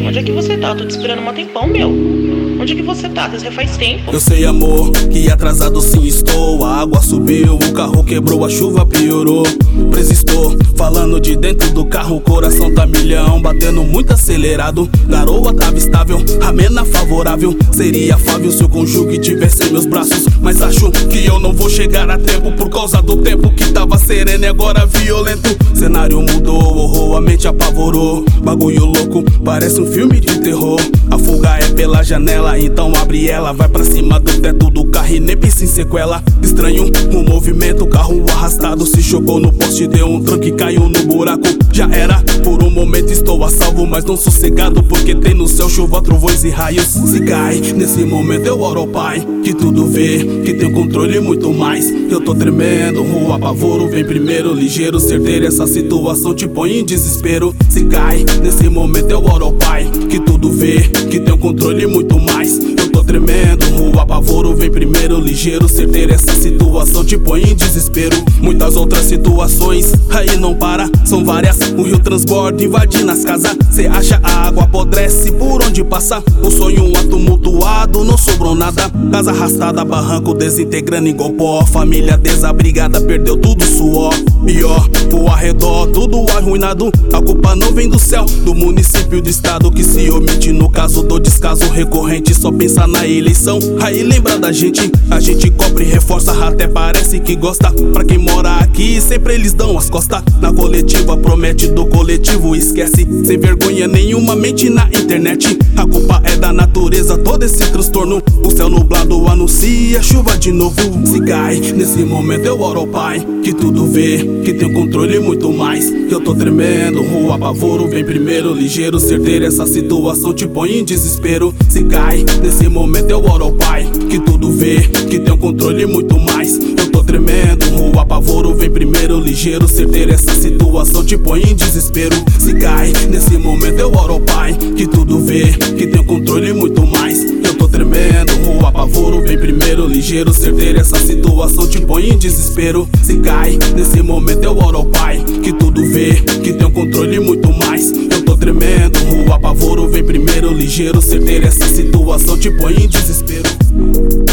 Onde é que você tá? Eu tô te esperando há um tempão, meu. Onde é que você tá? Isso já faz tempo. Eu sei, amor, que atrasado sim estou. A água subiu, o carro quebrou, a chuva piorou. Preso estou, falando de dentro do carro. O coração tá milhão, batendo muito acelerado. Garoa tava estável, amena favorável. Seria fável se o cônjuge tivesse em meus braços. Mas acho que eu não vou chegar a tempo, por causa do tempo que tava sereno e agora violento. Cenário mudou, horror, a mente apavorou. Bagulho louco, parece um filme de terror. A fuga é pela janela, então abre ela. Vai pra cima do teto do carro e nem pensa em sequela. Estranho o movimento, carro arrastado. Se chocou no poste, deu um tranco e caiu no buraco. Já era, por um momento estou a salvo, mas não sossegado, porque tem no céu chuva, trovões e raios. Se cai, nesse momento eu oro ao Pai, que tudo vê, que tem controle e muito mais. Eu tô tremendo, o apavoro vem primeiro, ligeiro, certeiro. Essa situação te põe em desespero. Se cai, nesse momento eu oro ao Pai, que tudo vê, que tem controle e muito mais. Eu tô tremendo, o apavoro vem primeiro, ligeiro, certeiro. Essa situação te põe em desespero. Muitas outras situações, aí não para, são várias. O rio transborda, invadindo as casas. Cê acha a água apodrece por onde passa. O sonho tumultuado, não sobrou nada. Casa arrastada, barranco desintegrando igual pó. Família desabrigada, perdeu tudo suor. Pior, o arredor, tudo arruinado. A culpa não vem do céu, do município, do estado que se omite no caso do descaso recorrente. Só pensa na eleição, aí lembra da gente. A gente cobre e reforça, até parece que gosta. Pra quem mora aqui, sempre eles dão as costas. Na coletiva promete, do coletivo esquece. Sem vergonha nenhuma, mente na internet. A culpa é da natureza, todo esse transtorno. O céu nublado anuncia chuva de novo. Se cai, nesse momento eu oro ao Pai, que tudo vê, que tem controle e muito mais. Eu tô tremendo, o apavoro vem primeiro, ligeiro, certeiro. Essa situação te põe em desespero. Se cai, nesse momento eu oro ao Pai, que tudo vê, que tem controle e muito mais. Eu tô tremendo, o apavoro vem primeiro, ligeiro, certeiro. Essa situação te põe em desespero. Se cai, nesse momento eu oro ao Pai, que tudo vê, que tem controle e muito mais. Eu tô tremendo, o apavoro vem primeiro, ligeiro, certeiro. Essa situação te põe em desespero. Se cai, nesse momento eu oro ao Pai, que tudo vê, que tem controle e muito mais. Eu tô tremendo, o apavoro vem primeiro, ligeiro, certeiro. Essa situação te põe em desespero.